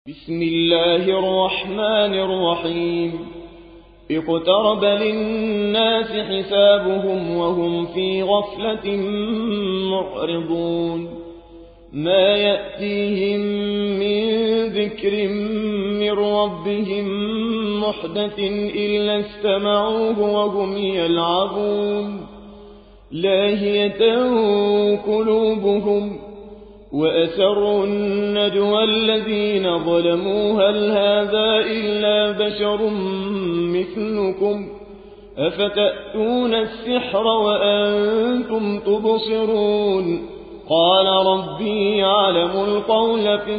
بسم الله الرحمن الرحيم. اقترب للناس حسابهم وهم في غفلة معرضون. ما يأتيهم من ذكر من ربهم محدث إلا استمعوه وهم يلعبون. لاهية قلوبهم وأسروا النجوى الذين ظلموا هل هذا إلا بشر مثلكم أفتأتون السحر وأنتم تبصرون. قال ربي يعلم القول في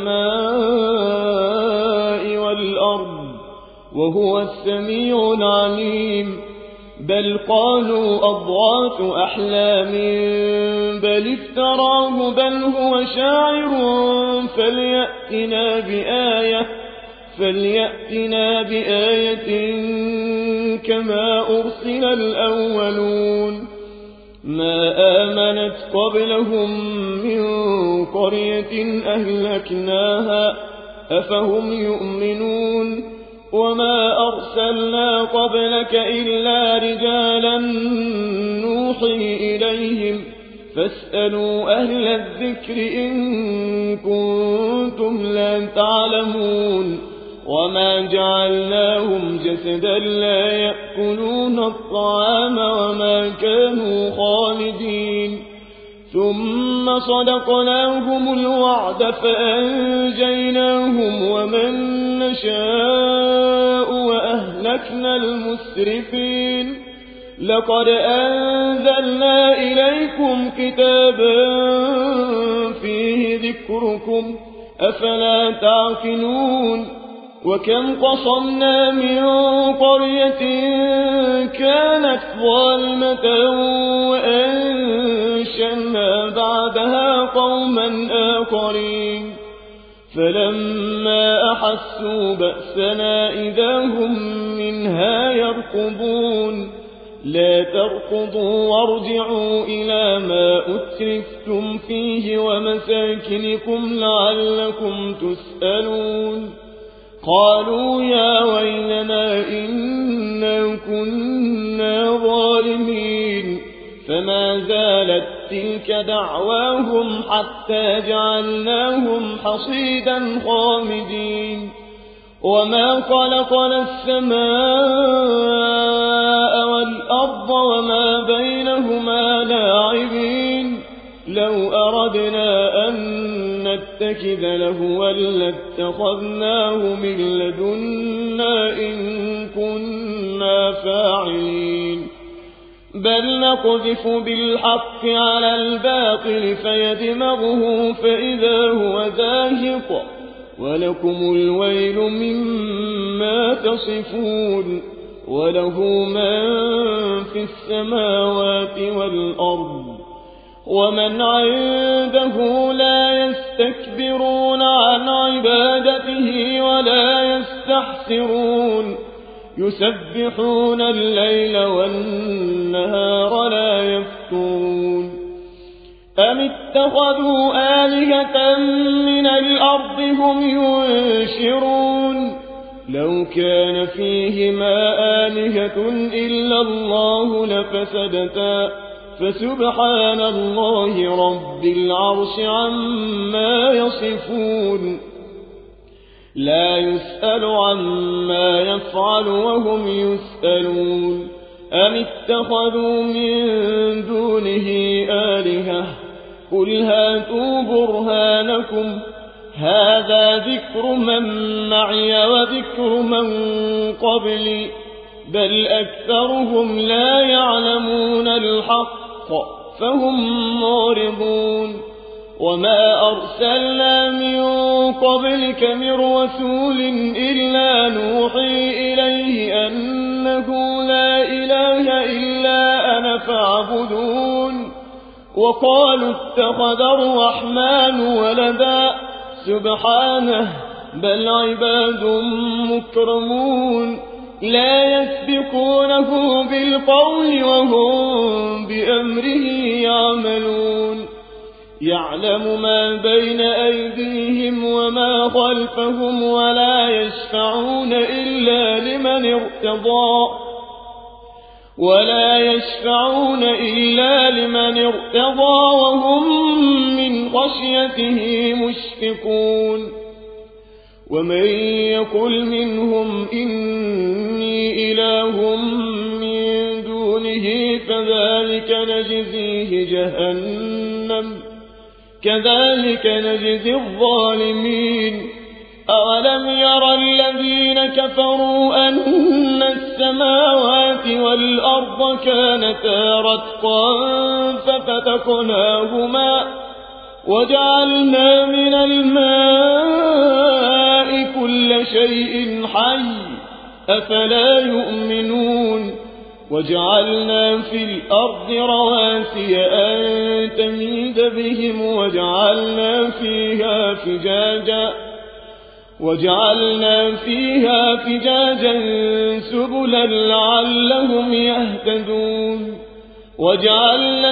السماء والأرض وهو السميع العليم. بل قالوا أضغاث أحلام بل افتراه بل هو شاعر فليأتنا بآية كما أرسل الأولون. ما آمنت قبلهم من قرية أهلكناها أفهم يؤمنون. وما أرسلنا قبلك إلا رجالا نوحي إليهم فاسألوا أهل الذكر إن كنتم لا تعلمون. وما جعلناهم جسدا لا يأكلون الطعام وما كانوا خالدين. ثم صدقناهم الوعد فأنجيناهم ومن نشاء وأهلكنا المسرفين. لقد أنزلنا إليكم كتابا فيه ذكركم أفلا تعقلون. وكم قصمنا من قرية كانت ظالمة وأنشأنا بعدها قوما آخرين فلما أحسوا بأسنا إذا هم منها يركضون. لا تركضوا وارجعوا إلى ما أترفتم فيه ومساكنكم لعلكم تسألون. قالوا يا ويلنا إنا كنا ظالمين. فما زالت تلك دعواهم حتى جعلناهم حصيدا خامدين. وما خلقنا السماء والأرض وما بينهما لاعبين. لو أردنا أن نتخذ لهوا لاتخذناه من لدنا إن كنا فاعلين. بل نقذف بالحق على الباطل فيدمغه فإذا هو زاهق ولكم الويل مما تصفون. وله من في السماوات والأرض ومن عنده لا يستكبرون عن عبادته ولا يستحسرون. يسبحون الليل والنهار لا يفترون. أم اتخذوا آلهة من الأرض هم ينشرون. لو كان فيهما آلهة إلا الله لفسدتا فسبحان الله رب العرش عما يصفون. لا يسأل عما يفعل وهم يسألون. أم اتخذوا من دونه آلهة قل هاتوا برهانكم هذا ذكر من معي وذكر من قبلي بل أكثرهم لا يعلمون الحق فهم معرضون. وما أرسلنا من قبلك من رسول إلا نوحي إليه أنه لا إله إلا أنا فاعبدون. وقالوا اتخذ الرحمن ولدا سبحانه بل عباد مكرمون لا يسبقونه بالقول وهم بأمره يعملون. يعلم ما بين أيديهم وما خلفهم ولا يشفعون إلا لمن ارتضى وهم من خشيته مشفقون ومن يقل منهم إني إله من دونه فذلك نجزيه جهنم كذلك نجزي الظالمين أولم ير الذين كفروا أن السماوات والأرض كانتا رتقا ففتقناهما وجعلنا من الماء كل شيء حي أفلا يؤمنون وجعلنا في الأرض رواسي أن تميد بهم وجعلنا فيها فجاجا سبلا لعلهم يهتدون وجعلنا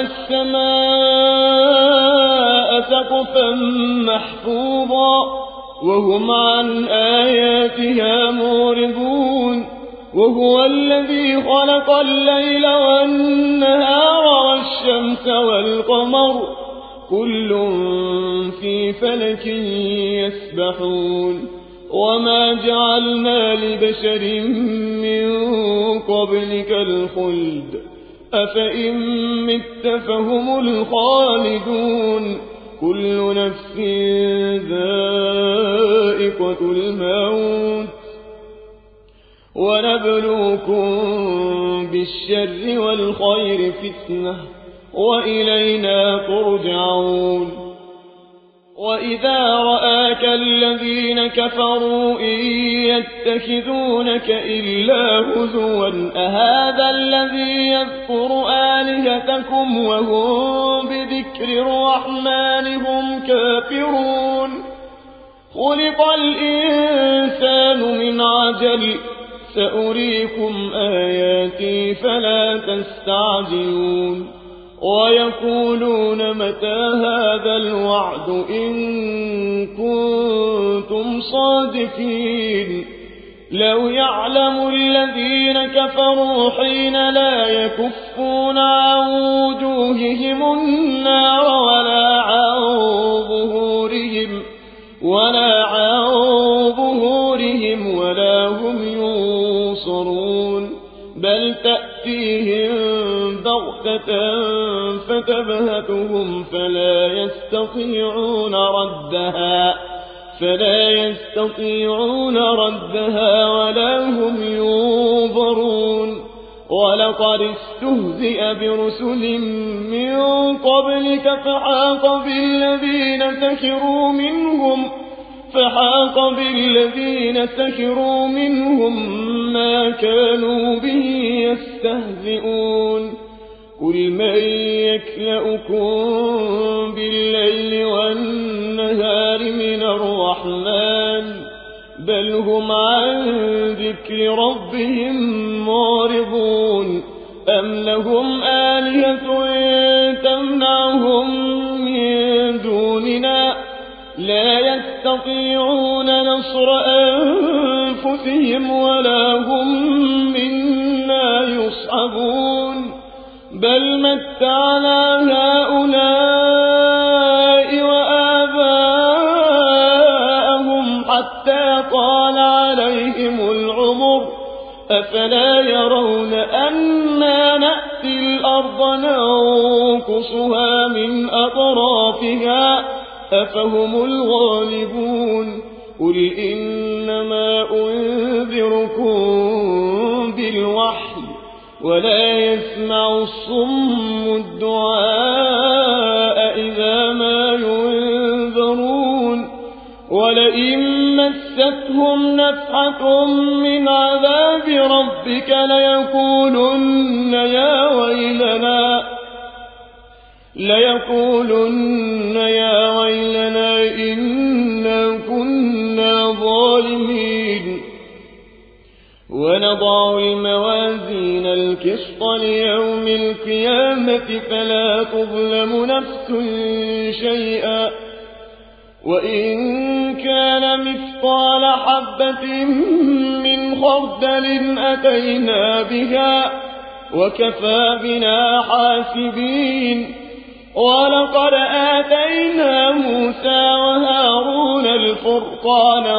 السماء سقفا محفوظا وهم عن آياتها معرضون وهو الذي خلق الليل والنهار والشمس والقمر كل في فلك يسبحون وما جعلنا لبشر من قبلك الخلد أفإن مت فهم الخالدون كل نفس ذائقة الموت ونبلوكم بالشر والخير فتنة وإلينا ترجعون وإذا رآك الذين كفروا إن يتخذونك إلا هزوا أهذا الذي يذكر آلهتكم وهم بذكر الرحمن هم كافرون خلق الإنسان من عجل سأريكم آياتي فلا تستعجلون ويقولون متى هذا الوعد إن كنتم صادقين لو يعلم الذين كفروا حين لا يكفون عن وجوههم النار ولا عن ظهورهم ولا هم ينصرون بل تأتيهم بغتة فتبهتهم فلا يستطيعون ردها ولا هم ينظرون ولقد استهزئ برسل من قبلك فحاق بالذين سخروا منهم ما كانوا به يستهزئون قل من يكلؤكم بالليل والنهار من الرحمن بل هم عن ذكر ربهم معرضون أم لهم آلهة تمنعهم من دوننا لا يستطيعون نصر أنفسهم ولا هم منا يصحبون بل متعنا هؤلاء وآباءهم حتى طال عليهم العمر أفلا يرون أنا نأتي الأرض ننقصها من أطرافها أفهم الغالبون قل إنما أنذركم بالوحي ولا يسمع الصم الدعاء إذا ما ينذرون ولئن مستهم نفحة من عذاب ربك ليقولن يا ويلنا إنا كنا ظالمين ونضع الموازين القسط ليوم القيامة فلا تظلم نفس شيئا وإن كان مثقال حبة من خردل أتينا بها وكفى بنا حاسبين ولقد آتينا موسى وهارون الفرقان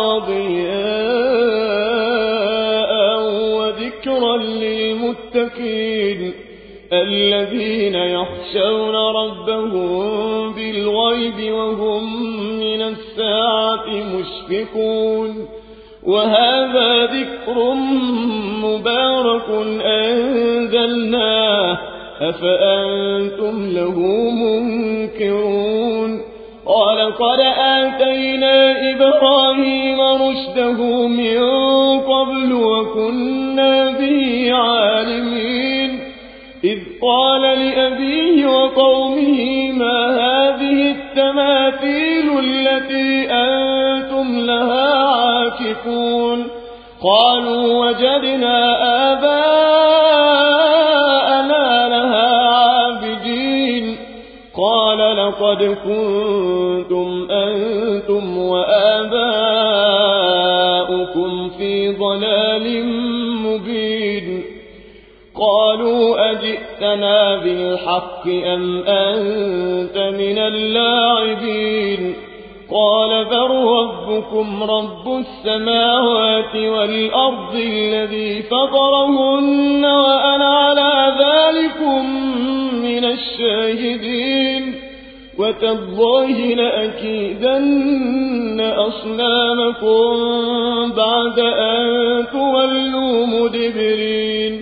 وضياء وذكرا للمتقين الذين يخشون ربهم بالغيب وهم من الساعة مشفقون وهذا ذكر مبارك أنزلناه أفأنتم له منكرون ولقد آتينا إبراهيم رشده من قبل وكنا به عالمين إذ قال لأبيه وقومه ما هذه التماثيل التي أنتم لها عاكفون قالوا وجدنا آباءنا لها عابدين قال لقد كنتم أنتم وآباؤكم في ضلال مبين قالوا أجئتنا بالحق أم أنت من اللاعبين قال بل ربكم رب السماوات والأرض الذي فطرهن وأنا على ذلكم من الشاهدين وتالله لأكيدن أصنامكم بعد أن تولوا مدبرين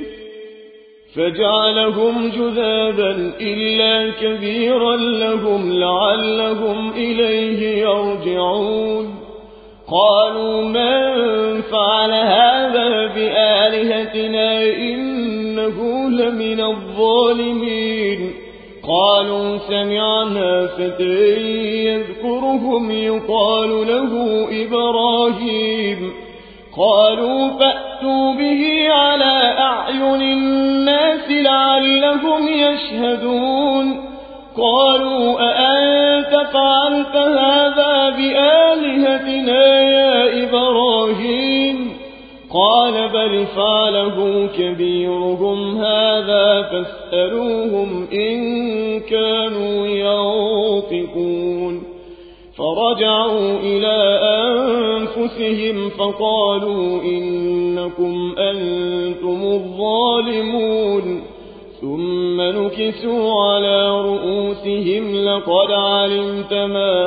فجعلهم جذابا إلا كبيرا لهم لعلهم إليه يرجعون قالوا من فعل هذا بآلهتنا إنه لمن الظالمين قالوا سمعنا فتى يذكرهم يقال له إبراهيم قالوا فأتوا به على أعين الناس لعلهم يشهدون قالوا أأنت فعلت هذا بآلهتنا يا إبراهيم قال بل فعله كبيرهم هذا فاسألوهم إن كانوا ينطقون فرجعوا إلى أنفسهم فقالوا إنكم أنتم الظالمون ثم نكسوا على رؤوسهم لقد علمت ما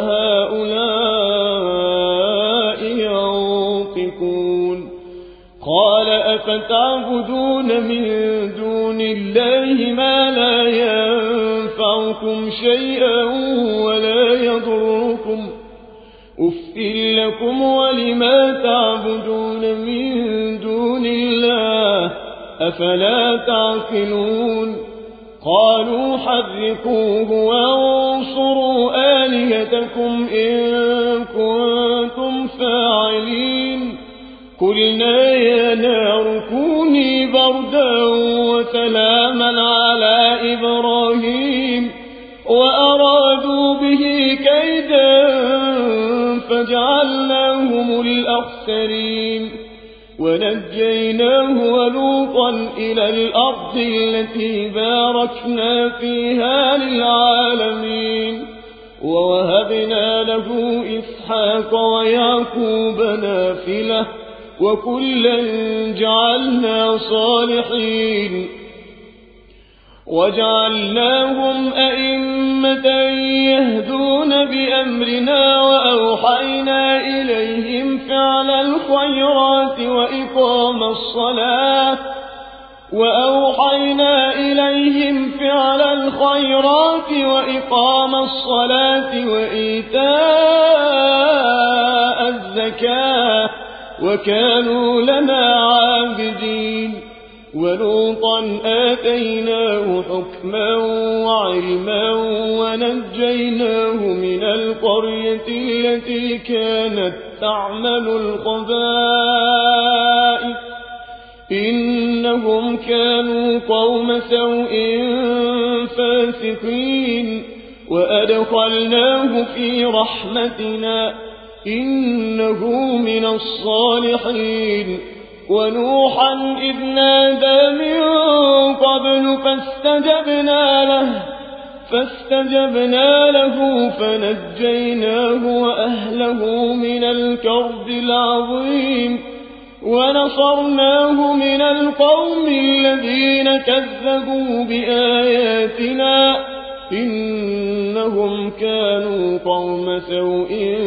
هؤلاء ينطقون قال أفتعبدون من دون الله ما لا ينفعكم شيئا ولا يضركم أفٍ لكم ولما تعبدون من دون الله أفلا تعقلون قالوا حرقوه وانصروا آلهتكم إن كنتم فاعلين قلنا يا نار كوني بردا وسلاما على إبراهيم وأرادوا به كيدا فجعلناهم الأخسرين ونجيناه ولوطا إلى الأرض التي باركنا فيها للعالمين ووهبنا له إسحاق ويعقوب نافلة وكلا جعلنا صالحين وجعلناهم أئمة يهدون بأمرنا وأوحينا إليهم فعل الخيرات وإقام الصلاة وإيتاء الزكاة وكانوا لنا عابدين ولوطا آتيناه حكما وعلما ونجيناه من القرية التي كانت تعمل الخبائث إنهم كانوا قوم سوء فاسقين وأدخلناه في رحمتنا إنه من الصالحين ونوحا إذ نادى من قبل فاستجبنا له فنجيناه وأهله من الكرب العظيم ونصرناه من القوم الذين كذبوا بآياتنا إنهم كانوا قوم سوء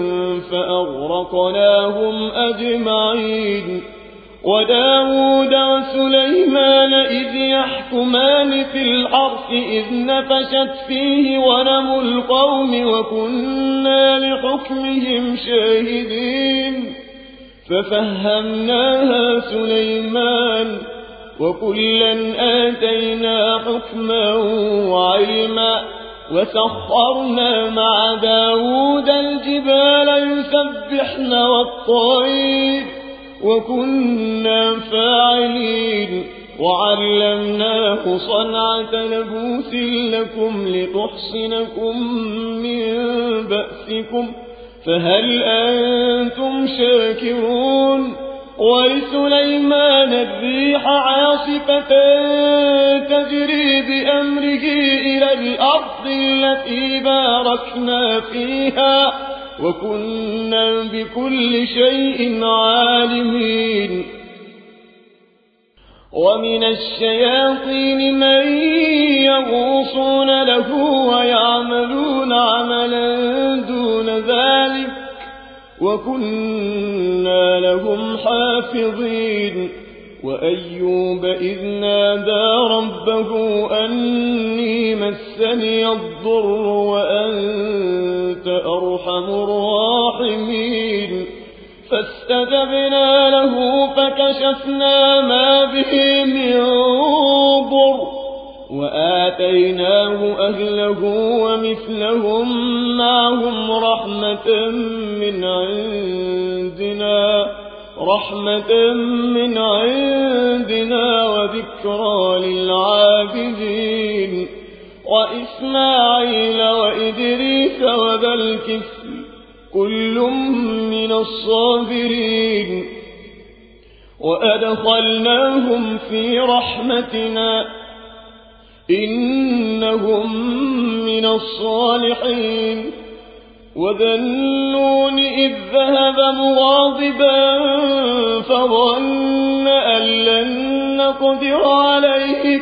فأغرقناهم أجمعين وداود وسليمان إذ يحكمان في الحرث إذ نفشت فيه غنم القوم وكنا لحكمهم شاهدين ففهمناها سليمان وكلا آتينا حكما وعلما وسخرنا مع داود الجبال يسبحن والطير وكنا فاعلين وعلمناه صنعة لبوس لكم لتحصنكم من بأسكم فهل أنتم شاكرون ولسليمان الريح عاصفة تجري بأمره إلى الأرض التي باركنا فيها وكنا بكل شيء عالمين ومن الشياطين من يغوصون له ويعملون عملا دون ذلك وكنا لهم حافظين وأيوب إذ نادى ربه أني مسني الضر وأنت أرحم الراحمين فاستجبنا له فكشفنا ما به من ضر وآتيناه أهله ومثلهم معهم رحمة من عندنا وذكرى للعابدين وإسماعيل وإدريس وذا الكفل كل من الصابرين وأدخلناهم في رحمتنا إنهم من الصالحين وذا النون إذ ذهب مغاضبا فظن أن لن نقدر عليه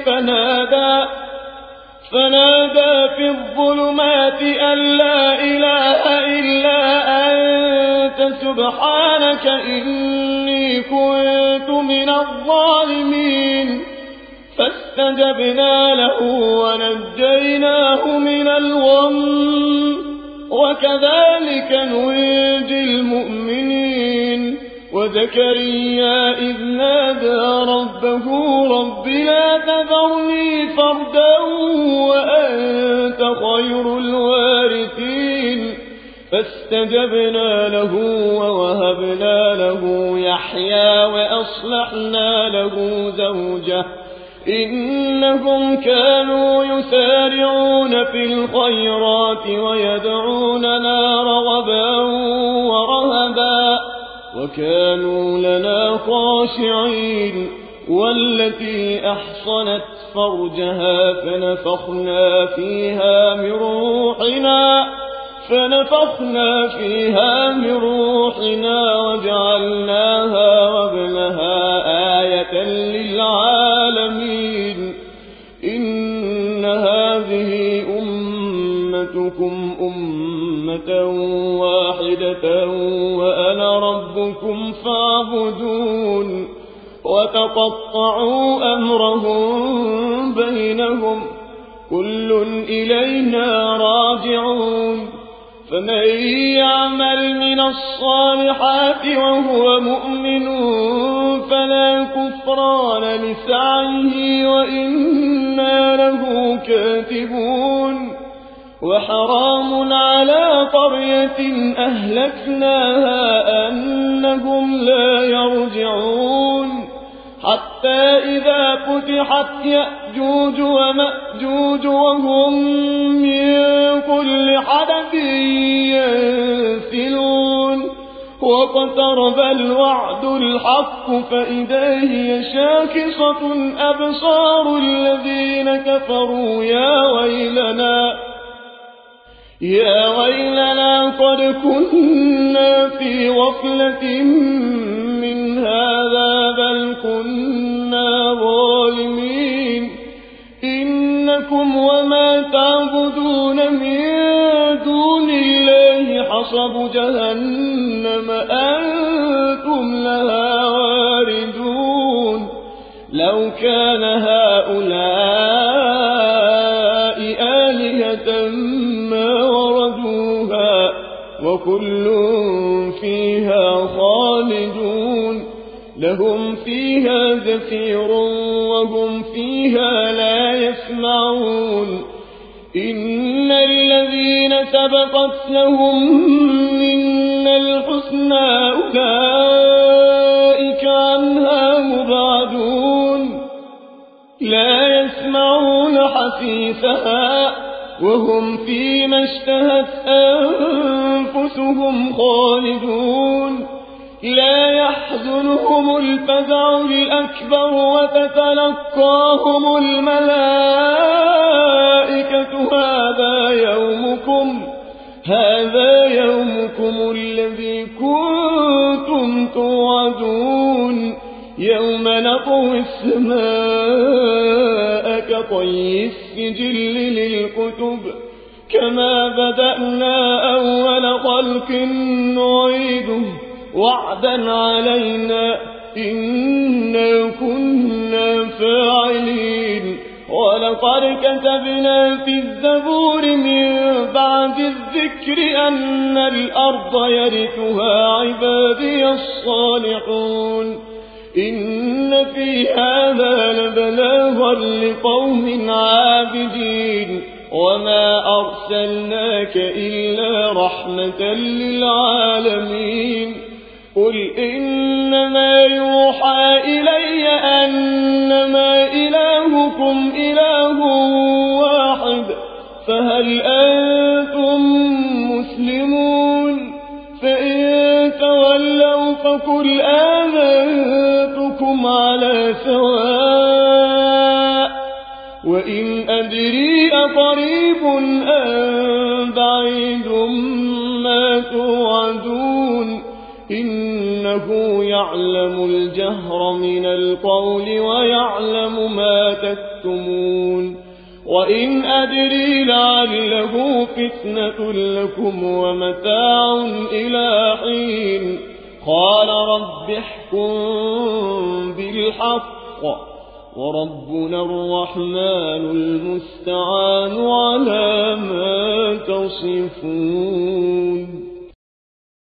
فنادى في الظلمات أن لا إله إلا أنت سبحانك إني كنت من الظالمين فاستجبنا له ونجيناه من الغم وكذلك ننجي المؤمنين وزكريا إذ نادى ربه رب لا تذرني فردا وأنت خير الوارثين فاستجبنا له ووهبنا له يحيى وأصلحنا له زوجه إنهم كانوا يسارعون في الخيرات ويدعوننا رغبا ورهبا وكانوا لنا خاشعين والتي أحصنت فرجها فنفخنا فيها من روحنا وجعلناها وابنها آية للعالمين إن هذه أمتكم أمة واحدة وأنا ربكم فاعبدون وتقطعوا أمرهم بينهم كل إلينا راجعون فمن يعمل من الصالحات وهو مؤمن فلا كفران لسعيه وإنا له كاتبون وحرام على قرية أهلكناها أنهم لا يرجعون حتى حتى إذا فتحت يأجوج ومأجوج وهم من كل حدب ينسلون واقترب الوعد الحق فإذا هي شاخصة أبصار الذين كفروا يا ويلنا قد كنا في غفلة من هذا بل كنا ظالمين إنكم وما تعبدون من دون الله حصب جهنم أنتم لها واردون لو كان هؤلاء آلهة ما وردوها وكل فيها خالدون لهم فيها زفير وهم فيها لا يسمعون إن الذين سبقت لهم منا الحسنى أولئك عنها مبعدون لا يسمعون حسيسها وهم فيما اشتهت أنفسهم خالدون لا يحزنهم الفزع الأكبر وتتلقاهم الملائكة هذا يومكم الذي كنتم توعدون يوم نطوي السماء كطي السجل للكتب كما بدأنا أول خلق نعيده وعدا علينا إنا كنا فاعلين ولقد كتبنا في الزبور من بعد الذكر أن الأرض يرثها عبادي الصالحون إن في هذا لبلاغا لقوم عابدين وما أرسلناك إلا رحمة للعالمين قل إنما يوحى إلي أنما إلهكم إله واحد فهل أنتم مسلمون فإن تولوا فقل آذنتكم على سواء وإن أدري أقريب أم بعيد ما توعدون إنه يعلم الجهر من القول ويعلم ما تكتمون وإن أدري لعله فتنة لكم ومتاع إلى حين قال رب احكم بالحق وربنا الرحمن المستعان على ما تصفون.